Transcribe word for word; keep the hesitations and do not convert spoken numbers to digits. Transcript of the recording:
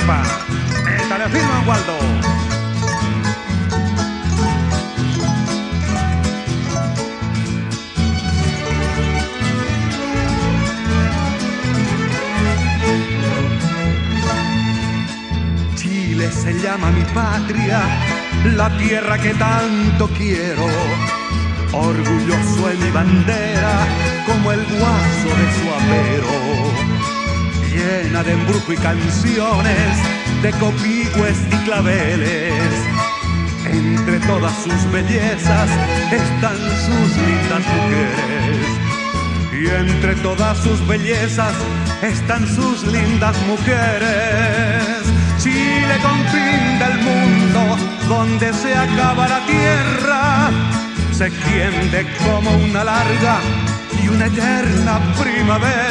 Epa, esta le firma Waldo. Chile se llama mi patria, la tierra que tanto quiero. Orgulloso en mi bandera, como el guaso de su apero. Llena de embrujo y canciones, de copigües y claveles. Entre todas sus bellezas están sus lindas mujeres. Y entre todas sus bellezas están sus lindas mujeres. Chile, confín del mundo, donde se acaba la tierra, se extiende como una larga y una eterna primavera.